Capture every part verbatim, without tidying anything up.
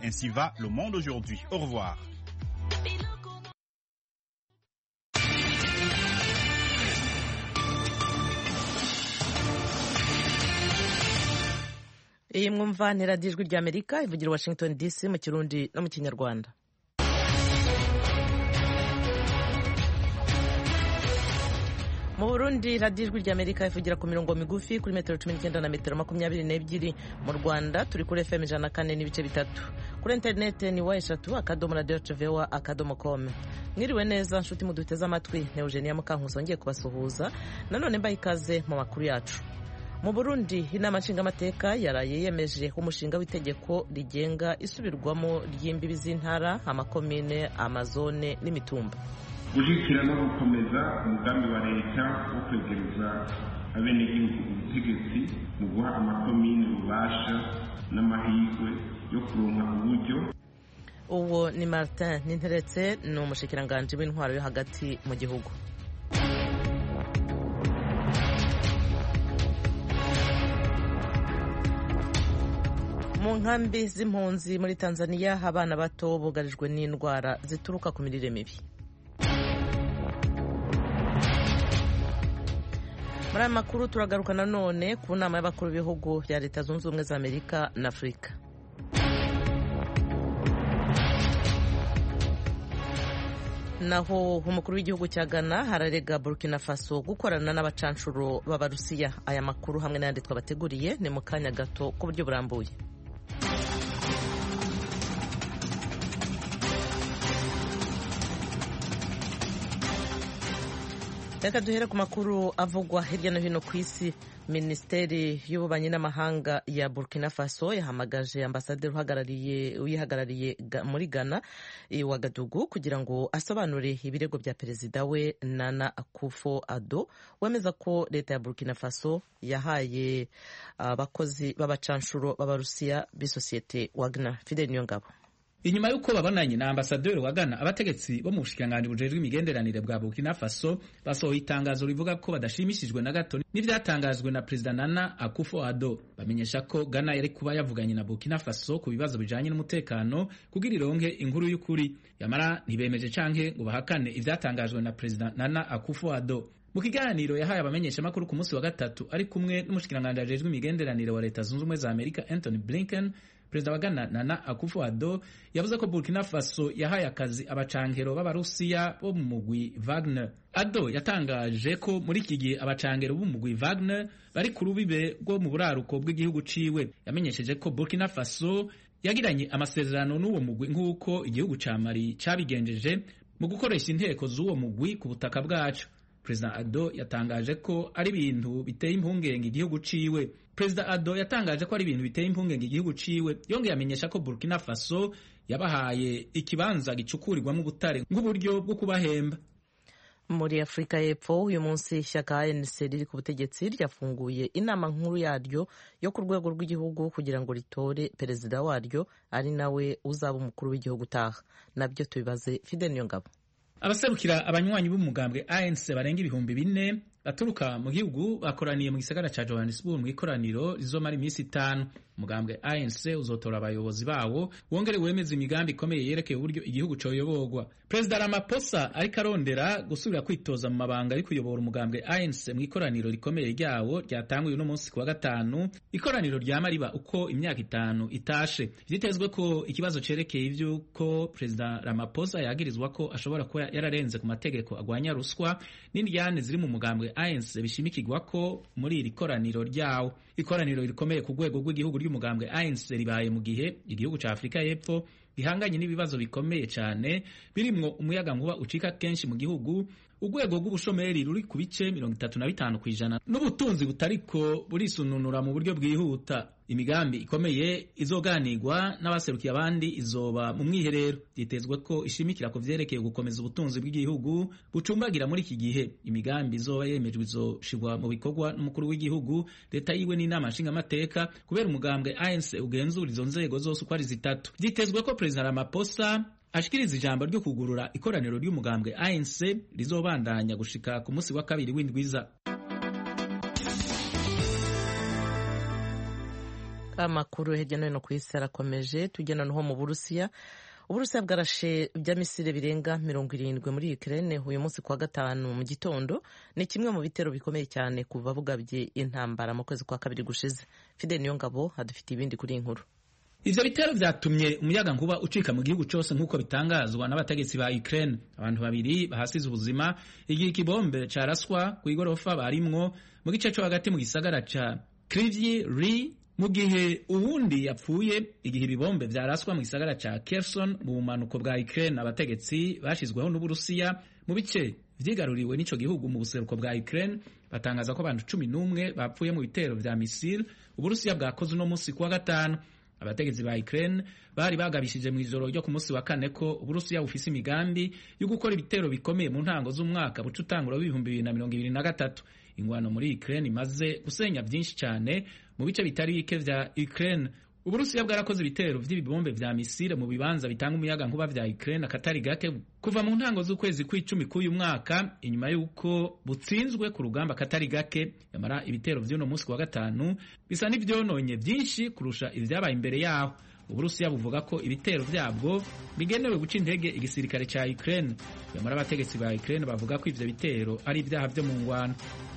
Ainsi va le monde aujourd'hui. Au revoir. iyi mwumva ni radiyo ijwi ry'amerika ivugira Washington D C mu kirundi no mu kinyarwanda. mu Burundi radiyo ijwi ry'amerika ivugira ku mirongo migufi kuri metero cumi n'icyenda na metero makumyabiri n'ebyiri. mu Rwanda turi kuri F M ijana na kane n'ibice bitatu. kuri interineti ni wa eshatu akadomo radiyo vewa akadomo com. mwiriwe neza nshuti muduteze amatwi, ni Eugenia Mukankusi wongeye kubasuhuza nanone mbaye ikaze mu makuru yacu. mu Burundi inama nshingamateka yaraye yemeje umushinga w'itegeko rigenga isubirwamo ry'imbibi z'intara, amakomine, amazone n'imitumba. gushyigikira no gukomeza umugambi wa leta wo kwegereza abenegihugu ubutegetsi mu guha amakomine ububasha n'amahirwe yo kuronka uburyo. uwo ni Martin Ninteretse, ni umushikiranganji w'intwaro yo hagati mu gihugu. mu nkambi z'impunzi muri Tanzania abana bato bugarijwe n'indwara zituruka ku mirire mibi. muri aya makuru turagaruka nanone ku nama y'abakuru b'ibihugu bya Leta Zunze Ubumwe za Amerika na Afurika. naho umukuru w'igihugu cya Ghana hararega Burkina Faso gukorana n'abacanshuro b'Abarusiya. aya makuru hamwe n'ayandi twabateguriye ni mu kanya gato ku buryo burambuye. reka duhere ku makuru avugwa hirya no hino ku isi. Minisiteri y'ububanyi n'amahanga ya Burkina Faso yahamagaje ambasaderi uhagarariye uyihagarariye muri Ghana Ouagadougou kugira ngo asobanure ibirego bya perezida we Nana Akufo-Addo wemeza ko leta ya Burkina Faso yahaye abakozi b'abacanshuro b'Abarusiya b'isosiyete Wagner. Fidel Niyongabo. Inyuma yuko babonanye na ambasaderi wa Ghana, abategetsi bo mu bushikiranganji bujejwe imigenderanire bwa Burkina Faso basohoye itangazo rivuga ko badashimishijwe na gato n'ivyatangajwe na Perezida Nana Akufo-Addo. Bamenyesha ko Ghana yari kuba yavuganye na Burkina Faso ku bibazo bijanye n'umutekano kugira ironke inkuru y'ukuri, yamara ntibemeje canke ngo bahakane ivyatangajwe na Perezida Nana Akufo-Addo. Mu kiganiro yahaye abamenyesha makuru ku munsi wa gatatu ari kumwe n'umushikiranganji ajejwe imigenderanire wa Leta Zunze Ubumwe za Amerika Anthony Blinken, Perezida wa Ghana Nana Akufo-Addo yavuze ko Burkina Faso yahaye akazi abacankero b'Abarusiya bo mu mugwi Wagner. Addo yatangaje ko muri iki gihe abacankero b'umugwi Wagner bari ku rubibe rwo mu buraruko bw'igihugu ciwe. Yamenyesheje ko Burkina Faso yagiranye amasezerano n'uwo mugwi nk'uko igihugu ca Mali cabigenjeje mu gukoresha inteko z'uwo mugwi ku butaka bwacu. Perezida Addo yatangaje ko ari ibintu biteye impungenge igihugu ciwe. Perezida Addo yatangaje ko ari ibintu biteye impungenge igihugu ciwe, yongeye amenyesha ko Burkina Faso yabahaye ikibanza gicukurirwamo ubutare nk'uburyo bwo kubahemba. muri Afurika y'Epfo uyu munsi ishyaka A N C riri ku butegetsi ryafunguye inama nkuru yaryo yo ku rwego rw'igihugu kugira ngo ritore perezida waryo ari nawe uzaba umukuru w'igihugu utaha. nabyo tubibaze Fidel Niyongabo. Abaserukira abanywanyi b'umugambwe A N C barenga ibihumbi bine baturuka mu gihugu bakoraniye mu gisagara ca Johannesburg mu ikoraniro rizomara iminsi itanu. Umugambwe A N C uzotora abayobozi bawo wongere wemeza imigambi ikomeye yerekeye uburyo igihugu coyoborwa. Perezida Ramaphosa ariko arondera gusubira kwitoza mu mabanga ari kuyobora umugambwe A N C mu ikoraniro rikomeye ryawo ryatanguye uno munsi kuwa gatanu. Ikoraniro ryama riba uko imyaka itanu itashe. Vyitezwe ko ikibazo cerekeye ivyuko Perezida Ramaphosa yagirizwa ko ashobora kuba yararenze ku mategeko agwanya ruswa n'indyane ziri mu mugambwe A N C bishimikirwa ko muri iri koraniro ryawo. Ikoraniro rikomeye ku rwego rw'igihugu ry'umugambwe A N C ribaye mu gihe igihugu ca Afurika y'Epfo gihanganye n'ibibazo bikomeye cyane birimwo umuyaga nkuba ucika kenshi mu gihugu, urwego rw'ubushomeri ruri ku bice mirongo itatu na bitanu kw'ijana n'ubutunzi butariko burisununura mu buryo bwihuta. Imigambi ikomeye izoganirwa n'abaserukiye abandi izoba mu mwiherero. Yitezwe ko ishimikira ku vyerekeye gukomeza ubutunzi bw'igihugu bucumbagira muri iki gihe. Imigambi izoba yemejwe izoshirwa mu bikorwa n'umukuru w'igihugu, leta yiwe n'inama nshingamateka, kubera umugambwe A N C ugenzura izo nzego zose uko ari zitatu. Vyitezwe ko Perezida Ramaphosa ashikiriza ijambo ryo kugurura ikoraniro ry'umugambwe A N C rizobandanya gushika ku munsi wa kabiri w'indwiza. amakuru hirya no hino ku isi arakomeje. tugena noneho mu Burusiya. Uburusiya bwarashe bya misile birenga mirongo irindwi muri Ukraine uyu munsi kuwa gatanu mu gitondo. Ni kimwe mu bitero bikomeye cyane kuva bugabye intambara mu kwezi kwa kabiri gushize. Fide Niyongabo adufite ibindi kuri inkuru. Ivyo bitero vyatumye umuyaga nkuba ucika mu gihugu cyose nk'uko bitangazwa n'abategetsi ba Ukraine. Abantu babiri bahasize ubuzima igihe ikibombe caraswa ku igorofa barimwo mu gice cyo hagati mu gisagara ca Kryvyi Rih, mu gihe uwundi yapfuye igihe ibibombe vyaraswa mu gisagara ca Kherson mu bumanuko bwa Ukraine. Abategetsi bashizweho n'Uburusiya mu bice vyigaruriwe n'ico gihugu mu buseruko bwa Ukraine batangaza ko abantu cumi n'umwe bapfuye mu bitero vya misile Uburusiya bwakoze uno munsi kuwa gatanu. Abategetsi ba Ukraine bari bagabishije mu ijoro ryo ku munsi wa kane ko Uburusiya bufise imigambi yo gukora ibitero bikomeye mu ntango z'umwaka buca utangura w'ibihumbi bibiri na mirongo ibiri na gatatu. Ingwano muri Ukraine imaze gusenya byinshi cyane mu bice bitari bike vya Ukraine. Uburusiya bwarakoze ibitero vy'ibibombe vya misile mu bibanza bitanga umuyaga nkuba vya Ukraine akatari gake kuva mu ntango z'ukwezi kw'icumi k'uyu mwaka, inyuma y'uko butsinzwe ku rugamba akatari gake. Yamara ibitero vy'uno munsi wa gatanu bisa n'ivyononye vyinshi kurusha ivyabaye imbere yaho. Uburusiya buvuga ko ibitero vyabwo bigenewe guca intege igisirikare ca Ukraine. Yamara abategetsi ba Ukraine bavuga ko ivyo bitero ari ivyaha vyo mu ngwano.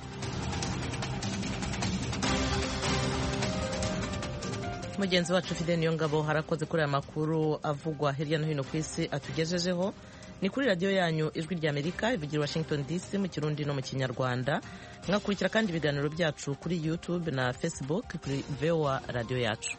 Mugenzi wacu Fide Niyongabo harakoze kuri aya makuru avugwa hirya no hino ku isi atugejejeho. Ni kuri radio yanyu Ijwi rya Amerika ivugira Washington D C mu Kirundi no mu Kinyarwanda. Mwakurikira kandi ibiganiro byacu kuri YouTube na Facebook kuri V O A radio yacu.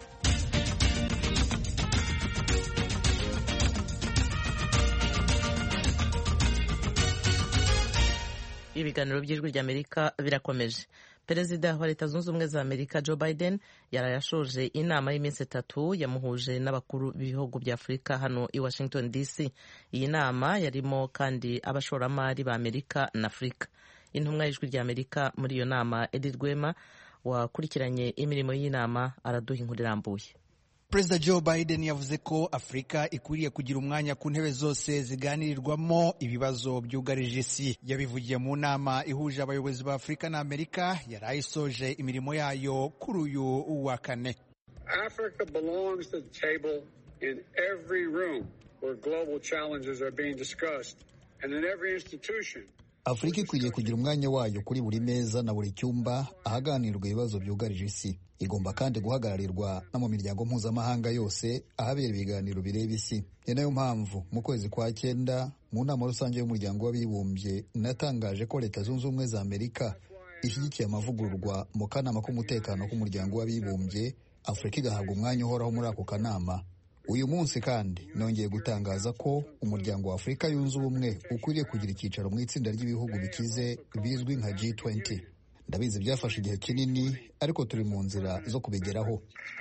Ibiganiro by'Ijwi rya Amerika birakomeje. Perezida wa Leta Zunze Ubumwe za Amerika Joe Biden yarayashoje inama y'iminsi itatu yamuhuje n'abakuru b'ibihugu bya Afurika hano i Washington D C. Iyi nama yarimo kandi abashoramari ba Amerika na Afurika. Intumwa y'Ijwi rya Amerika muri iyo nama Edith Rwema wakurikiranye imirimo y'inama araduha inkuru irambuye. Perezida Joe Biden yavuze ko Afurika ikwiriye kugira umwanya ku ntebe zose ziganirirwamo ibibazo byugarije isi. Yabivugiye mu nama ihuje abayobozi ba Afurika na Amerika yarayisoje imirimo yayo kuri uyu wa kane. Africa belongs to the table in every room where global challenges are being discussed and in every institution. Afurika ikwiriye kugira umwanya wayo kuri buri meza na buri cyumba ahaganirwa ibibazo byugarije isi. Igomba kandi guhagararirwa no mu miryango mpuzamahanga yose ahabera ibiganiro bireba isi. Ni nayo mpamvu mu kwezi kwa cyenda mu nama rusange y'umuryango w'abibumbye natangaje ko Leta Zunze Ubumwe za Amerika ishyigikiye amavugururwa mu kanama k'umutekano k'umuryango w'abibumbye, Afurika igahabwa umwanya uhoraho muri ako kanama. Uyu munsi kandi nongeye gutangaza ko umuryango wa Afurika yunze ubumwe ukwiriye kugira icyicaro mu itsinda ry'ibihugu bikize bizwi nka G twenty. Ndabizi byafashe igihe kinini ariko turi mu nzira zo kubigeraho.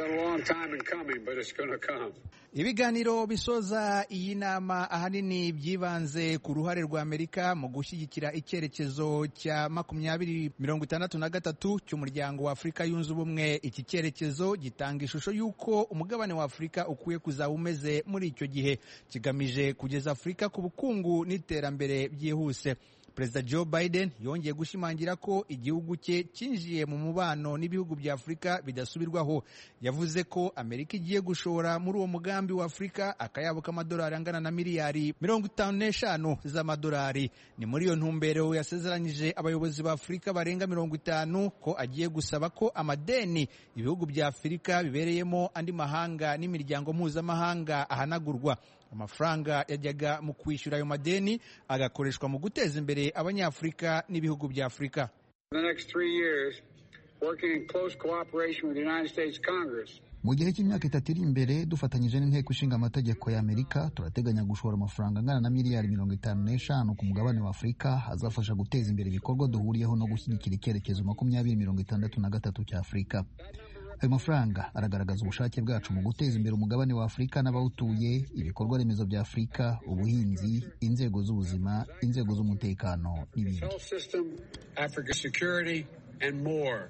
Ibiganiro bisoza iyi nama ahanini byibanze ku ruhare rwa Amerika mu gushyigikira icyerekezo cya makumyabiri mirongo itandatu na gatatu cy'umuryango wa Afurika yunze ubumwe. Iki cyerekezo gitanga ishusho y'uko umugabane wa Afurika ukwiye kuzaba umeze muri icyo gihe, kigamije kugeza Afurika ku bukungu n'iterambere byihuse. Perezida Joe Biden yongeye gushimangira ko igihugu cye cyinjiye mu mubano n'ibihugu bya Afurika bidasubirwaho. Yavuze ko Amerika igiye gushora muri uwo mugambi wa Afurika akayabo k'amadolari angana na miliyari mirongo itanu n'eshanu z'amadolari. Ni muri iyo ntumbero yasezeranyije abayobozi ba Afurika barenga mirongo itanu ko agiye gusaba ko amadeni ibihugu bya Afurika bibereyemo andi mahanga n'imiryango mpuzamahanga ahanagurwa. Amafaranga yajyaga mu kwishyura ayo madeni agakoreshwa mu guteza imbere abanyafurika n'ibihugu bya Afurika. Mu gihe cy'imyaka itatu iri imbere dufatanyije n'inteko ishinga amategeko ya Amerika turateganya gushora amafaranga angana na miliyari mirongo itanu n'eshanu ku mugabane wa Afurika azafasha guteza imbere ibikorwa duhuriyeho no gushyigikira icyerekezo makumyabiri mirongo itandatu na gatatu cya Afurika. Ayo mafaranga aragaragaza ubushake bwacu mu guteza imbere umugabane wa Afurika n'abawutuye, ibikorwa remezo bya Afurika, ubuhinzi, inzego z'ubuzima, inzego z'umutekano n'ibindi.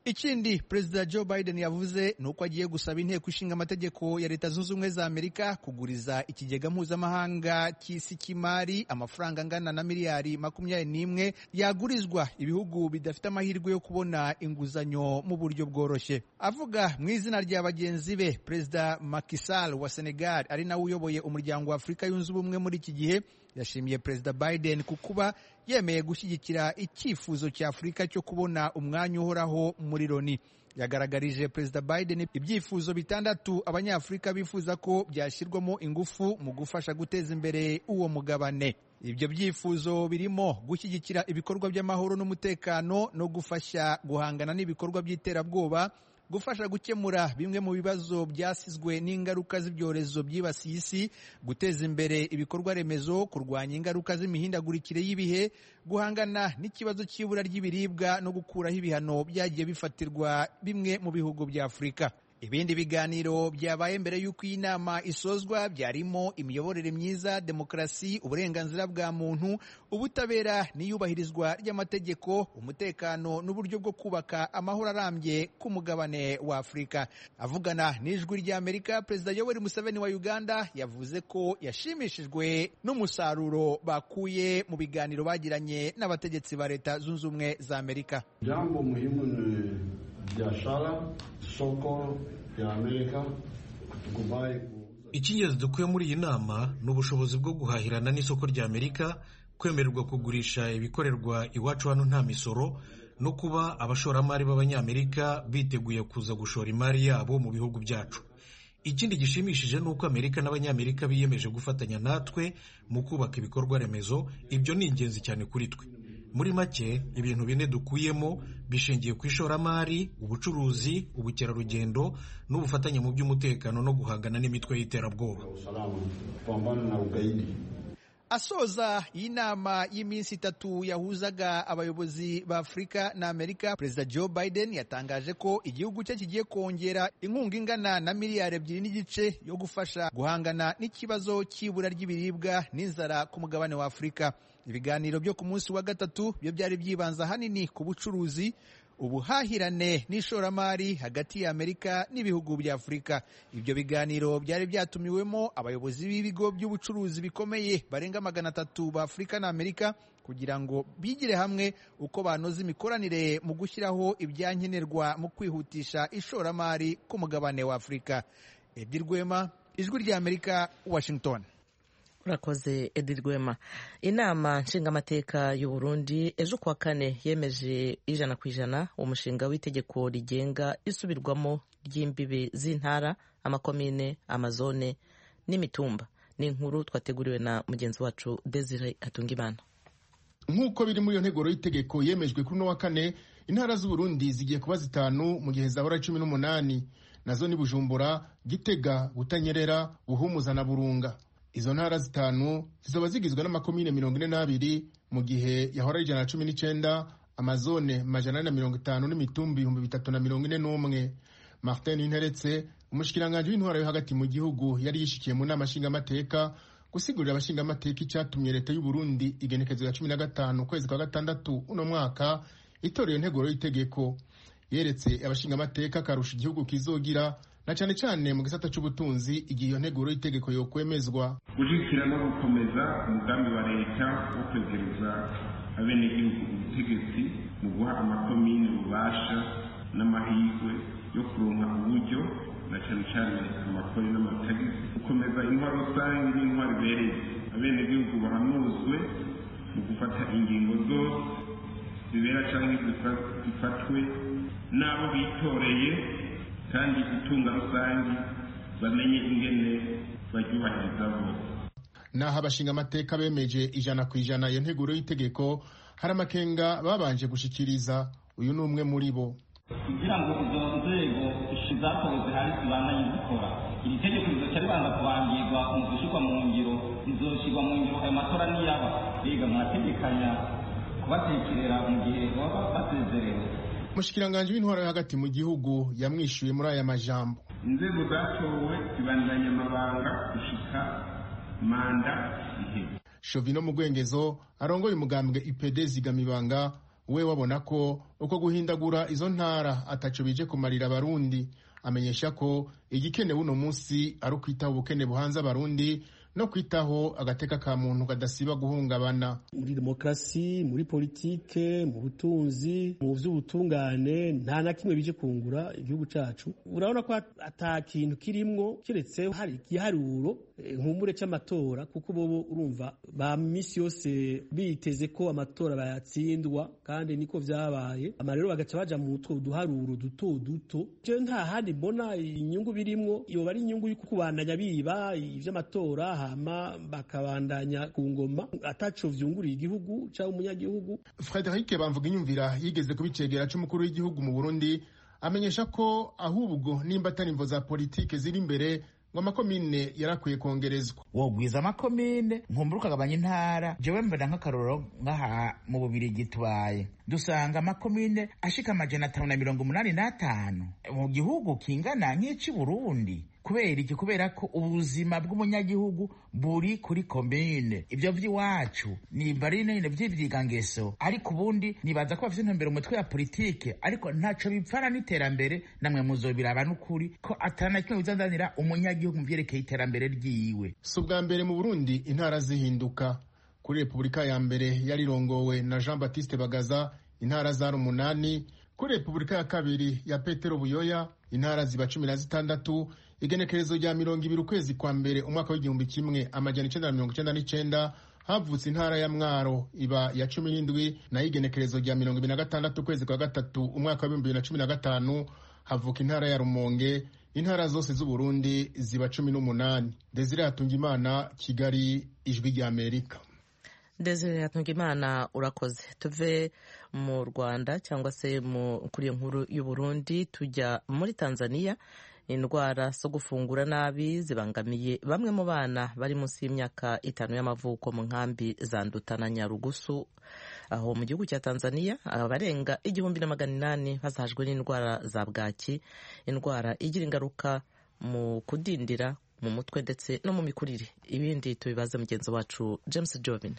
Ikindi Perezida Joe Biden yavuze ni uko agiye gusaba inteko ishinga amategeko ya Leta Zunze Ubumwe za Amerika kuguriza ikigega mpuzamahanga cy'isi cy'imari amafaranga angana na miliyari makumyabiri n'imwe yagurizwa ibihugu bidafite amahirwe yo kubona inguzanyo mu buryo bworoshye. Avuga mu izina rya bagenzi be, Perezida Macky Sall wa Senegal ari nawe uyoboye umuryango wa Afurika yunze ubumwe muri iki gihe yashimiye Perezida Biden ku kuba yemeye gushyigikira icyifuzo cya Afurika cyo kubona umwanya uhoraho muri Loni. Yagaragarije Perezida Biden ibyifuzo bitandatu abanyafurika bifuza ko byashyirwamo ingufu mu gufasha guteza imbere uwo mugabane. Ibyo byifuzo birimo gushyigikira ibikorwa by'amahoro n'umutekano no gufasha guhangana n'ibikorwa by'iterabwoba, gufasha gukemura bimwe mu bibazo byasizwe n'ingaruka z'ibyorezo byibasiye isi, guteza imbere ibikorwa remezo, kurwanya ingaruka z'imihindagurikire y'ibihe, guhangana n'ikibazo cy'ibura ry'ibiribwa no gukuraho ibihano byagiye bifatirwa bimwe mu bihugu bya Afurika. Ibindi biganiro byabaye mbere y'uko iyi nama isozwa byarimo imiyoborere myiza, demokarasi, uburenganzira bwa muntu, ubutabera n'iyubahirizwa ry'amategeko, umutekano n'uburyo bwo kubaka amahoro arambye ku mugabane wa Afurika. Avugana n'ijwi ry'Amerika, Perezida Yoweri Museveni wa Uganda yavuze ko yashimishijwe n'umusaruro bakuye mu biganiro bagiranye n'abategetsi ba Leta Zunze Ubumwe za Amerika. Jambo muhimu ni biashara, soko ya Amerika kutukubaye. Icyingenzi dukuye muri iyi nama ni ubushobozi bwo guhahirana n'isoko rya Amerika, kwemererwa kugurisha ibikorerwa iwacu hano nta misoro, no kuba abashoramari b'abanyamerika biteguye kuza gushora imari yabo mu bihugu byacu. Ikindi gishimishije ni uko Amerika n'abanyamerika biyemeje gufatanya natwe mu kubaka ibikorwa remezo. Ibyo ni ingenzi cyane kuri twe. Muri make, ibintu bine dukuyemo bishingiye ku ishoramari, ubucuruzi, ubukerarugendo n'ubufatanye mu by'umutekano no guhangana n'imitwe y'iterabwoba. Asoza iyi nama y'iminsi itatu yahuzaga abayobozi ba Afurika na Amerika, Perezida Joe Biden yatangaje ko igihugu cye kigiye kongera inkunga ingana na miliyari ebyiri n'igice yo gufasha guhangana n'ikibazo cy'ibura ry'ibiribwa n'inzara ku mugabane wa Afurika. Ibiganiro byo ku munsi wa gatatu byo byari byibanza hanini ku bucuruzi, ubuhahirane n'ishoramari hagati ya Amerika n'ibihugu bya Afurika. Ibyo biganiro byari byatumiwemo abayobozi b'ibigo by'ubucuruzi bikomeye barenga magana atatu ba Afurika na Amerika kugira ngo bigire hamwe uko banoza imikoranire mu gushyiraho ibyankenerwa mu kwihutisha ishoramari ku mugabane wa Afurika. Edi Rwema, Ijwi rya Amerika, Washington. Urakoze Edi Rwema. Inama nshingamateka y'u Burundi ejo kuwa kane yemeje ijana ku ijana umushinga w'itegeko rigenga isubirwamo ry'imbibe z'intara, amakomine, amazone n'imitumba. Ni inkuru twateguriwe na mugenzi wacu Desire Hatungimana. Nk'uko biri muri iyo nteguro y'itegeko yemejwe kuri no wa kane, intara z'u Burundi zigiye kuba zitanu mu gihe zahora cumi n'umunani. Nazo ni Bujumbura, Gitega, Butanyerera, Buhumuza na Burunga. Izo ntara zitanu zizoba zigizwe n'amakomine mirongo ine n'abiri mu gihe yahora ijana na cumi n'icenda, amazone majana na mirongo itanu n'imitumbi ibihumbi bitatu na mirongo ine n'umwe. Martin Interetse, umushikiranganje w'intwaro yo hagati mu gihugu, yari yishikiye mu nama nshingamateka gusigurira abashingamateka icyatumye leta y'u Burundi igenekezo ya cumi na gatanu ukwezi kwa gatandatu uno mwaka itoreye integuro y'itegeko. Yeretse abashingamateka karusha igihugu kizogira na cyane cyane mu gisata cy'ubutunzi igihe iyo nteguro y'itegeko yo kwemezwa. Gushyigikira no gukomeza umugambi wa leta wo kwegereza abenegihugu ubutegetsi mu guha amakomine ububasha n'amahirwe yo kuronka uburyo na cyane cyane amakori n'amatagisi, gukomeza intwaro rusange n'intwaro ibereye. Abenegihugu bahanuzwe mu gufata ingingo zose zibera cyangwa zifatwe n'abo bitoreye, kandi gutunga rusange bamenye ingene baryubahiriza bose. Naho abashingamateka bemeje ijana ku ijana iyo nteguro y'itegeko, hari amakenga babanje gushikiriza. Uyu ni umwe muri bo. Kugira ngo izo nzego zakoze hari zibandanye zikora, iri tegeko rizoca ribanza kubangirwa mu gushyirwa mu ngiro, rizoshyirwa mu ngiro ayo matora niyaba. Biga mwategekanya kubatekerera mu gihe baba basezerewe. Umushikiranganje w'intwaro yo hagati mu gihugu yamwishuye muri aya majambo. Inzego zatowe zibandanya amabanga gushika manda ihe. Shovino Mugwengezo arongoye umugambwe I P D Zigamibanga we wabona ko uko guhindagura izo ntara ataco bije kumarira abarundi. Amenyesha ko igikenewe uno munsi ari ukwitaho ubukene buhanze abarundi no kwitaho agateka ka muntu kadasiba guhungabana. Muri demokrasi, muri politike, mu butunzi, mu vy'ubutungane nta na kimwe bije kungura igihugu cacu. Urabona ko ata kintu kirimwo kiretse hari igiharuro nkumure c'amatora, kuko bobo urumva ba misi yose biteze ko amatora bayatsindwa, kandi niko vyabaye. Amarero bagaca baja mu two duharuro duto duto. Je nta handi mbona inyungu birimwo, iyo bari inyungu y'uko kubandanya biba ivy'amatora hama bakabandanya ku ngoma ataco vyunguriye igihugu cyangwa umunyagihugu. Frederic Bamvuga inyumvira yigeze kubicegera c'umukuru w'igihugu mu Burundi, amenyesha ko ahubwo nimba atari imvo za politike ziri imbere ngo amakomine yarakwiye kongerezwa. Wogwiza amakomine nkumbura ukagabanya intara. Jewe mbona nk'akarorero ngaha mu Bubirigi tubaye dusanga amakomine ashika amajana atanu na mirongo umunani n'atanu mu gihugu kingana nk'ici Burundi. Kubera iki? Kubera ko ubuzima bw'umunyagihugu buri kuri komine. Ibyo vy'iwacu ni barine vy'ivyigangeso, ariko ubundi nibaza ko bafite intumbero umutwe ya politike, ariko ntaco bipfana n'iterambere. Namwe muzobiraba n'ukuri ko atana kimwe bizanira umunyagihugu mu vyerekeye iterambere ryiwe. Si ubwa mbere mu Burundi intara zihinduka. Kuri Repubulika ya mbere yarirongowe na Jean Baptiste Bagaza intara zari umunani. Kuri Repubulika ya kabiri ya Petero Buyoya intara ziba cumi na zitandatu. Igenekerezo rya mirongo ibiri ukwezi kwa mbere umwaka w'igihumbi kimwe amajana icenda na mirongo icenda n'icenda havutse intara ya Mwaro iba ya cumi n'indwi, naho igenekerezo rya mirongo ibiri na gatandatu ukwezi kwa gatatu umwaka w'ibihumbi bibiri na cumi na gatanu havuka intara ya Rumonge. Intara zose z'u Burundi ziba cumi n'umunani. Desire Hatungimana, Kigali, Ijwi rya Amerika. Desire Hatungimana urakoze. Tuve mu Rwanda cyangwa se kuri iyo nkuru y'u Burundi tujya muri Tanzania. Indwara zo gufungura nabi zibangamiye bamwe mu bana bari munsi y'imyaka itanu y'amavuko mu nkambi za Nduta na Nyarugusu aho mu gihugu cya Tanzania. Abarenga igihumbi na magana inani bazahajwe n'indwara za bwaki, indwara igira ingaruka mu kudindira mu mutwe ndetse no mu mikurire. Ibindi tubibaze mugenzi wacu James Jovin.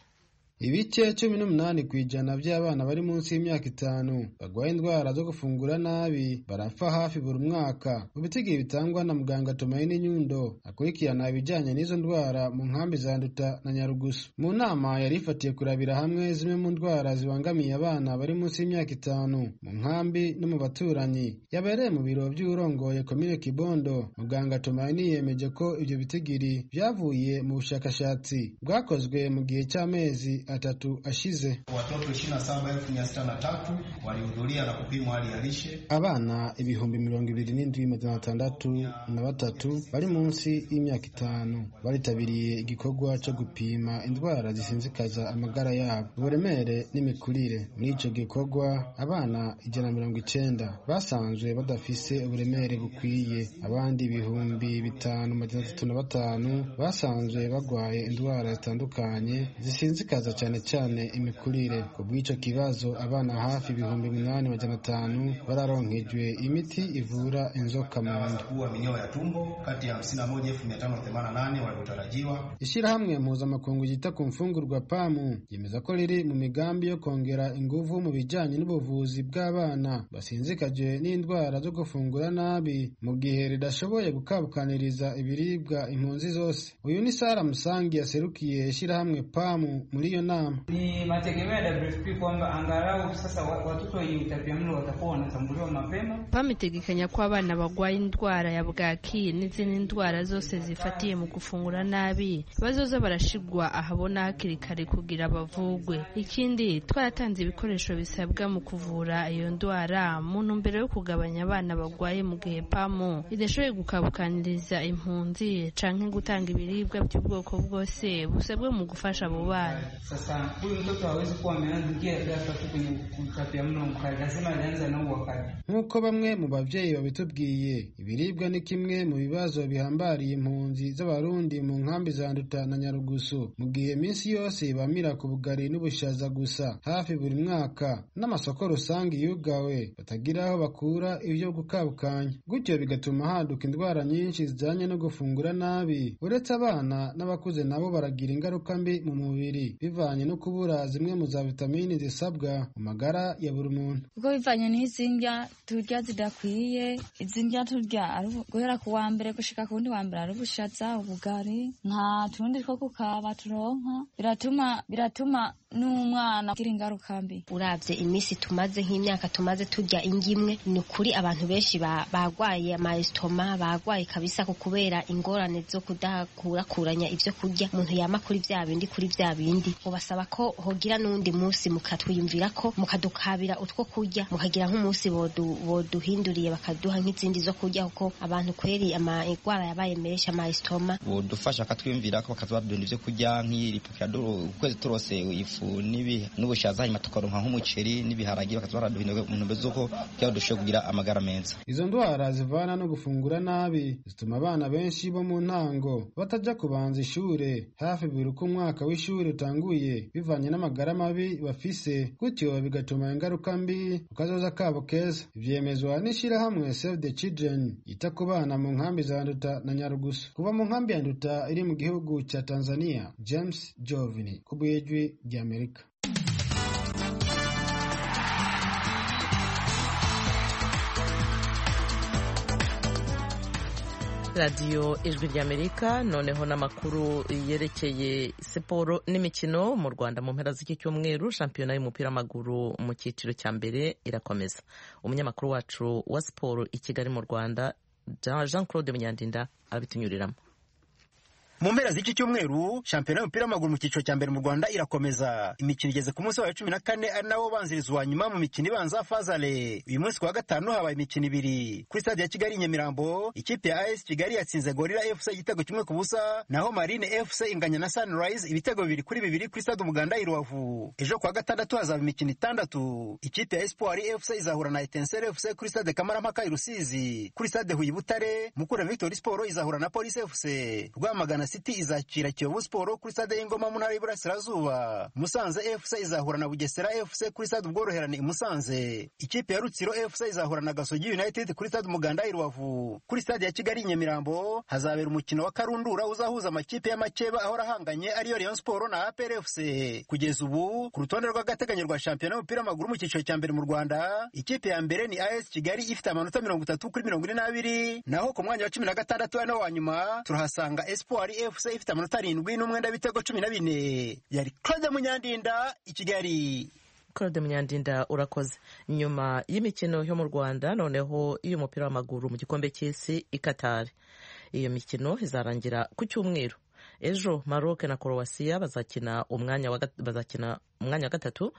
Ibice cumi n'umunani ku ijana by'abana bari munsi y'imyaka itanu bagwaye indwara zo gufungura nabi barapfa hafi buri mwaka. Mu bitigiri bitangwa na muganga Tumaini Nyundo akurikirana ibijyanye n'izo ndwara mu nkambi za Nduta na Nyarugusu. Mu nama yari ifatiye kurabira hamwe zimwe mu ndwara zibangamiye abana bari munsi y'imyaka itanu mu nkambi no mu baturanyi yabereye mu biro by'urongoye komine Kibondo, muganga Tumaini yemeje ko ibyo bitigiri byavuye mu bushakashatsi bwakozwe mu gihe cy'amezi atatu ashize. Watoto ishirini na saba elfu mia sita na tatu walihudhuria na kupimwa hali ya lishe. Abana ibihumbi mirongo ibiri n'indwi magana atandatu na batatu bari munsi y'imyaka itanu baritabiriye igikorwa cyo gupima indwara zisinzikaza amagara yabo, uburemere n'imikurire. Muri ico gikorwa abana ijana na mirongo icenda basanzwe badafise uburemere bukwiye. Abandi ibihumbi bitanu magana atatu na batanu basanzwe bagwaye indwara zitandukanye zisinzikaza cyane cyane imikurire. Ku bw'ico kibazo abana hafi ibihumbi umunani magana atanu bararonkejwe imiti ivura inzoka mu nda. Kuwa minyoo ya tumbo kati ya hamsini na moja elfu mia tano themanini na nane waliotarajiwa. Ishirahamwe mpuzamakungu ryita ku mfungurwa PAMU yemeza ko riri mu migambi yo kongera inguvu mu bijanye n'ubuvuzi bw'abana basinzikajwe n'indwara zo gufungura nabi mu gihe ridashoboye gukabukaniriza ibiribwa impunzi zose. Uyu ni Sara Musangi yaserukiye ishirahamwe PAMU muri iyo nama. Ni mategemeo ya W F P kwamba angalau sasa watoto wenye utapiamlo watakuwa wanatambuliwa mapema. PAMU itegekanya ko abana bagwaye indwara ya bwaki n'izindi ndwara zose zifatiye mu gufungura nabi bazoza barashigwa ahabona hakiri kare kugira bavugwe. Ikindi twaratanze ibikoresho bisabwa mu kuvura iyo ndwara mu ntumbero yo kugabanya abana bagwaye mu gihe PAMU idashoboye gukabukaniriza impunzi canke gutanga ibiribwa by'ubwoko bwose busabwe mu gufasha abo bana. Sasa huyu mtoto hawezi kuwa ameanza ghafla tu kwenye utapiamlo mkali, lazima alianza na huo wakati. Nk'uko bamwe mu bavyeyi babitubwiye, ibiribwa ni kimwe mu bibazo bihambariye impunzi z'abarundi mu nkambi za Nduta na Nyarugusu, mu gihe minsi yose bamira ku bugari n'ubushaza gusa hafi buri mwaka, n'amasoko rusange yugawe batagira aho bakura ibyo gukabukanya. Gutyo bigatuma haduka indwara nyinshi zijanye no gufungura nabi. Uretse abana n'abakuze nabo baragira ingaruka mbi mu mubiri biva bivanye no kubura zimwe mu za vitamini zisabwa mu magara ya buri muntu. Kuko bivanye n'izi ndya turya zidakwiye, izi ndya turya guhera ku wa mbere gushika ku wundi wa mbere ari ubushaza, ubugari, nta tundi two kukaba turonka, biratuma biratuma n'umwana agira ingaruka mbi. Uravye iminsi tumaze nk'imyaka tumaze turya ingimwe, ni ukuri abantu benshi bagwaye amaestoma, bagwaye kabisa ku kubera ingorane zo kudakurakuranya ivyo kurya, umuntu yama kuri vya bindi kuri vya bindi. Ubasaba ko hogira n'undi musi mukatwiyumvira ko mukadukabira utwo kurya, mukagira nk'umunsi boduhinduriye bakaduha nk'izindi zo kurya, kuko abantu kweri amagwara yabaye menshi, amaestoma bodufasha akatwiyumvira ko bakatubadunda ivyo kurya nk'iripukaduro ukwezi turose ifu nibi n'ubushaza, hanyuma tukaronka nk'umuceri n'ibiharagi bakatubaraduhindura mu ntumbe z'uko kugira dushoboye kugira amagara meza. Izo ndwara zivana no gufungura nabi zituma abana benshi bo mu ntango bataja kubanza ishure hafi buri uko umwaka w'ishuri utanguye, bivanye n'amagara mabi bafise, gutyo bigatuma ingaruka mbi ukazoza kabo keza. Ivyemezwa n'ishirahamwe Save the Children ita ku bana mu nkambi za Nduta na Nyarugusu. Kuva mu nkambi ya Nduta iri mu gihugu ca Tanzania, James Jovini ku bw'ijwi rya Amerika. radiyo ijwi ry'Amerika. Noneho n'amakuru yerekeye siporo n'imikino mu Rwanda. Mu mpera z'iki cyumweru shampiyona y'umupira w'amaguru mu cyiciro cya mbere irakomeza. Umunyamakuru wacu wa siporo i Kigali mu Rwanda Jean Claude Munyandinda arabitunyuriramo. Mu mpera z'iki cyumweru shampiyona y'umupira w'amaguru mu cyiciro cya mbere mu Rwanda irakomeza. Imikino igeze ku munsi wa cumi na kane ari nawo banzirizwa nyuma mu mikino ibanza Fazale. Uyu munsi wa gatanu habaye imikino ibiri kuri stade ya Kigali Nyamirambo. Ikipe ya A S Kigali yatsinze Gorilla F C igitego kimwe ku busa, naho Marine F C inganya na Sunrise ibitego bibiri kuri bibiri kuri stade Umuganda i Rubavu. Ejo kwa gatandatu hazaba imikino itandatu. Ikipe ya Espoir F C izahura na Etincelle F C kuri stade Kamarampaka i Rusizi. Kuri stade Huye Butare Mukura Victory Sport izahura na Police F C. Rwamagana City izakira Kiyovu Sport kuri stade y'Ingoma mu ntara y'Iburasirazuba. Musanze F C izahura na Bugesera F C kuri stade Ubworoherane i Musanze. Ikipe ya Rutsiro F C izahura na Gasogi United kuri stade Umuganda i Rubavu. Kuri stade ya Kigali Nyamirambo hazabera umukino wa Karundura uzahuza amakipe y'amakeba ahora hanganye ariyo Rayon Sport na A P R F C. Kugeza ubu ku rutonde rw'agateganyo rwa shampiyona y'umupira w'amaguru mu cyiciro cya mbere mu Rwanda, ikipe ya mbere ni A S Kigali ifite amanota mirongo itatu kuri mirongo ine n'abiri, naho ku mwanya wa cumi na gatandatu ari wa nyuma turahasanga Espoir F C ifite amanota arindwi n'umwenda w'ibitego cumi na bine. Yari Claude Munyandinda i Kigali. Claude Munyandinda urakoze. Nyuma y'imikino yo mu Rwanda, noneho y'umupira w'amaguru mu gikombe cy'isi i Qatar. Iyo mikino izarangira ku cyumweru. Ejo Maroc na Croatia bazakina umwanya wa bazakina umwanya wa gatatu,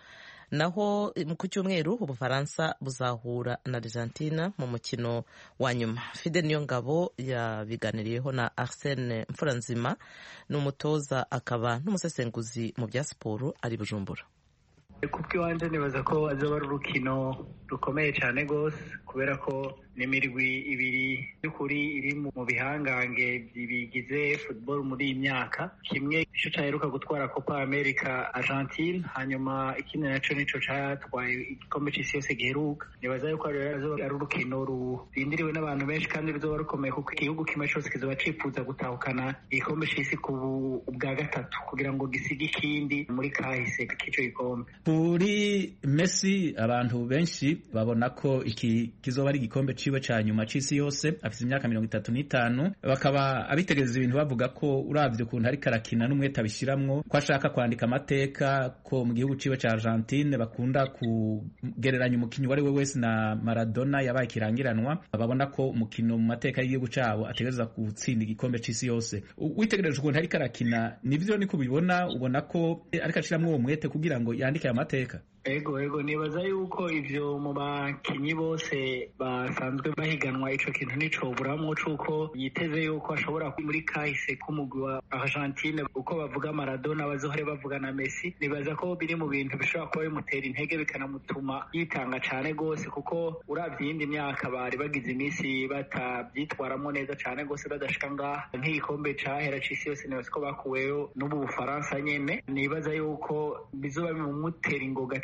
naho ku cyumweru Ubufaransa buzahura na Argentina mu mukino wa nyuma. Fide Niyongabo yabiganiriyeho na Arsene Mfuranzima, n'umutoza akaba n'umusesenguzi mu bya siporo ari Bujumbura. Kubw'iwanje nibaza ko azoba ari urukino rukomeye cyane gose, kubera ko ni imirwi ibiri y'ukuri iri mu bihangange bigize football muri iyi myaka. Kimwe ico caheruka gutwara Copa America Argentine, hanyuma ikindi naco nico catwaye igikombe c'isi yose giheruka. Nibaza yuko azoba ari urukino rurindiriwe n'abantu benshi kandi ruzoba rukomeye, kuko igihugu kimwe cose kizoba cifuza gutahukana igikombe c'isi ku bwa gatatu kugira ngo gisige ikindi muri kahise k'ico gikombe. Kuri Messi abantu benshi babona ko iki kizoba ari igikombe ciwe ca nyuma c'isi yose, afite imyaka mirongo itatu n'itanu, bakaba abitegereza ibintu bavuga ko uravye ukuntu ariko arakina n'umwete abishiramwo, ko ashaka kwandika amateka, ko mu gihugu ciwe ca Argentine bakunda kugereranya umukinyi wari we wese na Maradona yabaye kirangiranwa, babona ko umukino mu mateka y'igihugu cabo ategereza gutsinda igikombe c'isi yose. Witegereje ukuntu ariko arakina, nivyo niko ubibona? Ubona ko ariko ashiramwo uwo mwete kugira ngo yandike amateka? Ego ego nibaza yuko ivyo mu bakinyi bose basanzwe bahiganwa ico kintu nico buramwo, cuko yiteze yuko ashobora muri kahise k'umugwi wa Argentine uko bavuga Maradona bazohore bavuga na Messi. Nibaza ko biri mu bintu bishobora kuba bimutera intege bikanamutuma yitanga cane gose, kuko uravye iyindi myaka bari bagize imisi batavyitwaramwo neza cane gose badashika ngaha. Nk'igikombe cahera c'isi yose nibaza ko bakuweyo n'ubu Bufaransa nyene. Nibaza yuko bizoba bimumutera ingoga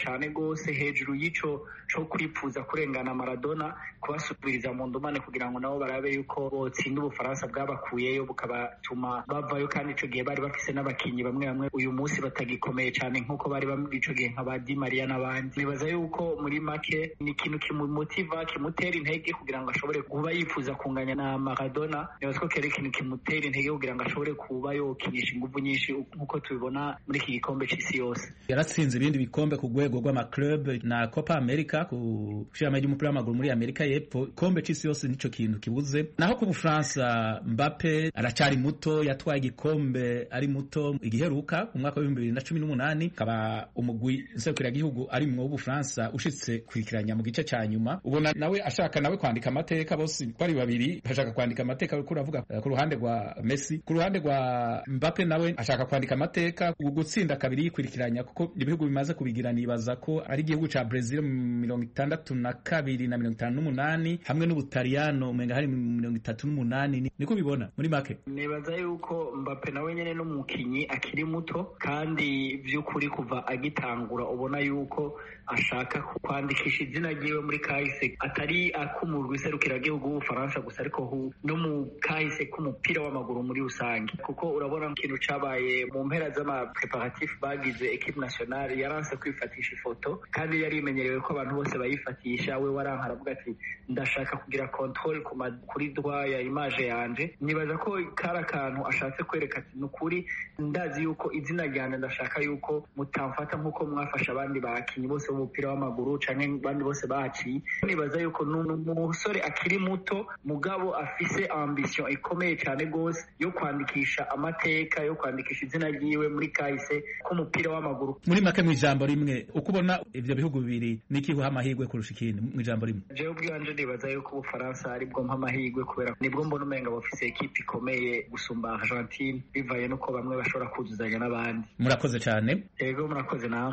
cyane gose hejuru y'ico co kwipfuza kurengana Maradona kubasubiriza mu ndumane kugira ngo nabo barabe yuko botsinda Ubufaransa bwabakuyeyo bukabatuma bavayo, kandi ico gihe bari bafise n'abakinyi bamwe bamwe uyu munsi batagikomeye cyane nk'uko bari bamuri ico gihe nka ba Di Maria n'abandi. Nibaza yuko muri make ni ikintu kimumotiva kimutera intege kugira ngo ashobore kuba yifuza kunganya na Maradona. Nibaza ko kere ikintu kimutera intege kugira ngo ashobore kuba yokinisha inguvu nyinshi nk'uko tubibona muri iki gikombe c'isi yose. Yaratsinze ibindi bikombe ku rwego rw'amaclub na Copa America ku shirama ry'umupira w'amaguru muri Amerika y'Epfo. Ikombe c'isi yose nico kintu kibuze. Naho ku Bufaransa Mbappe aracari muto, yatwaye igikombe ari muto igiheruka mu mwaka wa bibiri na cumi n'umunani, kaba umugwi nserukira gihugu ari mu Bufaransa ushitse kwikiranya mu gice ca nyuma. Ubona nawe ashaka nawe kwandika amateka, bose bari babiri bashaka kwandika amateka. Kuko uravuga ku ruhande rwa Messi, ku ruhande rwa Mbappe nawe ashaka kwandika amateka gutsinda kabiri yikurikiranya, kuko ibihugu bimaze kubigira nibaza ko ari igihugu ca Brazil mirongo itandatu na kabiri na mirongo itanu n'umunani hamwe n'Ubutaliyano umenga hari mirongo itatu n'umunani. Niko bibona muri make. Nibaza yuko Mbappe nawe nyene n'umukinyi akiri muto, kandi vy'ukuri kuva agitangura ubona yuko ashaka kwandikisha izina ryiwe muri kahise, atari akumurwa iserukira gihugu w'Ubufaransa gusa, ariko no mu kahise k'umupira w'amaguru muri rusange. Kuko urabona ikintu cabaye mu mpera z'ama preparatif bagize equipe nationale, yaranse kwifatisha ifoto kandi yari imenyerewe ko abantu bose bayifatisha. We waranka aravuga ati ndashaka kugira control kuri droit ya image yanje. Nibaza ko kara kantu ashatse kwereka ati nukuri ndazi yuko izina ryanje ndashaka yuko mutamfata nkuko mwafasha abandi bakinyi bose b'umupira w'amaguru canke bandi bose baciye. Nibaza yuko n'umusore akiri muto mugabo afise ambition ikomeye cyane gose yo kwandikisha amateka, yo kwandikisha izina ryiwe muri kahise k'umupira w'amaguru. Muri make mu ijambo rimwe, uko ubona ivyo bihugu bibiri nikiho amahirwe kurusha ikindi mu ijambo rimwe? Jewe ubwanje nibaza yuko Ubufaransa aribwo mpa amahirwe, kubera nibwo mbona umenga bafise ekipe ikomeye gusumba Argentine, bivaye nuko bamwe bashobora kuzuzanya n'abandi. Murakoze cyane. Yego murakoze nawe.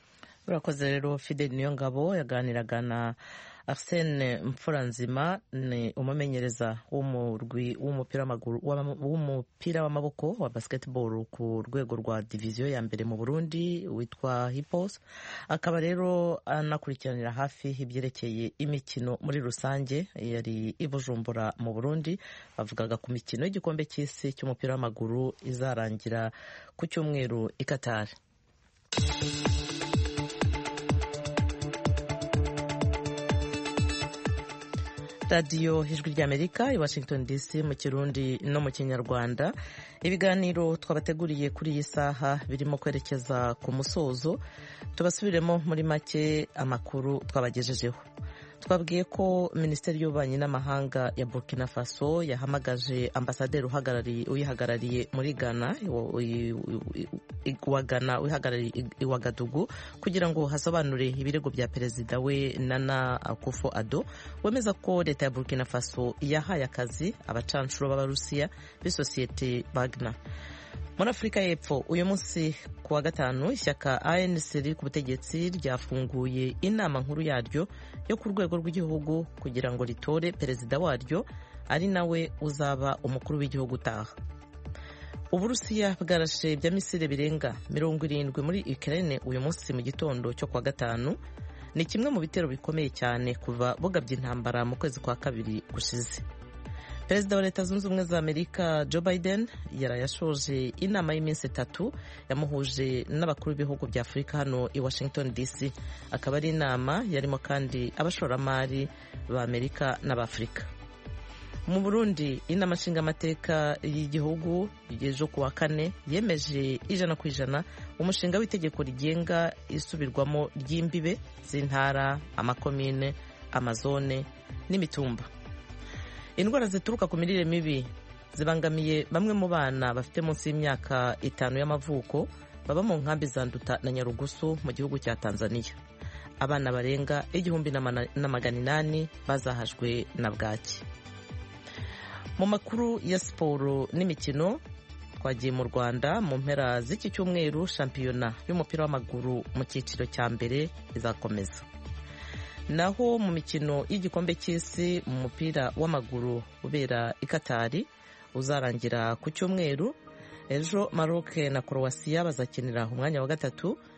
Urakoze rero. Fidel Niyongabo yaganiraga na Arsene Mfuranzima, ni umumenyereza w'umurwi w'umupira w'amaguru w'umupira w'amaboko wa basketball ku rwego rwa diviziyo ya mbere mu Burundi witwa Hippos. Akaba rero anakurikiranira hafi ibyerekeye imikino muri rusange. Yari i Bujumbura mu Burundi, bavugaga ku mikino y'igikombe cy'isi cy'umupira w'amaguru izarangira ku cyumweru i Qatar. Radio Ijwi ry'Amerika i Washington D C mu Kirundi no mu Kinyarwanda. Ibiganiro twabateguriye kuri iyi saha birimo kwerekeza ku musozo. Tubasubiremo muri make amakuru twabagejejeho. Twabwiye ko Minisiteri y'Ububanyi n'Amahanga ya Burkina Faso yahamagaje ambasaderi uhagarariye uyihagarariye muri Ghana wa Ghana uyihagarariye i Ouagadougou kugira ngo hasobanure ibirego bya perezida we Nana Akufo-Addo wemeza ko leta ya Burkina Faso yahaye akazi abacanshuro b'Abarusiya b'isosiyete Wagner. Muri Afurika y'Epfo uyu munsi ku wa gatanu ishyaka A N C riri ku butegetsi ryafunguye inama nkuru yaryo yo ku rwego rw'igihugu kugira ngo ritore perezida waryo ari nawe uzaba umukuru w'igihugu utaha. Uburusiya bwarashe bya misile birenga mirongo irindwi muri Ukraine uyu munsi mu gitondo cyo kwa gatanu. Ni kimwe mu bitero bikomeye cyane kuva bugabye intambara mu kwezi kwa kabiri gushize. Perezida wa Leta Zunze Ubumwe za Amerika Joe Biden yarayashoje inama y'iminsi itatu yamuhuje n'abakuru b'ibihugu bya Afurika hano i Washington D C. Akaba ari inama yarimo kandi abashoramari ba Amerika n'Abafurika. Mu Burundi inama nshingamateka y'igihugu ejo ku wa kane yemeje ijana ku ijana umushinga w'itegeko rigenga isubirwamo ry'imbibe z'intara, amakomine, amazone n'imitumba. Indwara zituruka ku mirire mibi zibangamiye bamwe mu bana bafite munsi y'imyaka itanu y'amavuko baba mu nkambi za Nduta na Nyarugusu mu gihugu cya Tanzania. Abana barenga igihumbi na magana inani bazahajwe na bwaki. Mu makuru ya siporo n'imikino twagiye mu Rwanda mu mpera z'iki cyumweru shampiyona y'umupira w'amaguru mu cyiciro cya mbere izakomeza. Naho mu mikino y'igikombe cy'isi mu mupira w'amaguru ubera i Katari uzarangira ku cyumweru, ejo Maroc na Croatia bazakinira umwanya wa gatatu,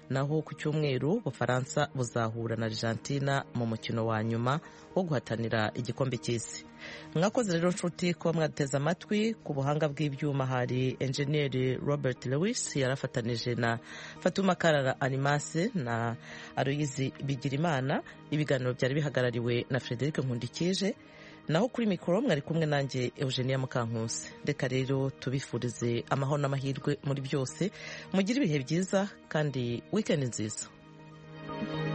naho ku cyumweru Ubufaransa buzahura na Argentina mu mukino wa nyuma wo guhatanira igikombe cy'isi. Mwakoze rero nshuti kuba mwaduteze amatwi. Ku buhanga bw'ibyuma hari enjeniyeri Robert Lewis yarafatanije na Fatuma Karara Animase na Aloyizi Bigirimana. Ibiganiro byari bihagarariwe na Frederic Nkundikije, naho kuri mikoro mwari kumwe nanjye Eugenia Mukankusi. Reka rero tubifurize amahoro n'amahirwe muri byose, mugire ibihe byiza kandi weekend nziza.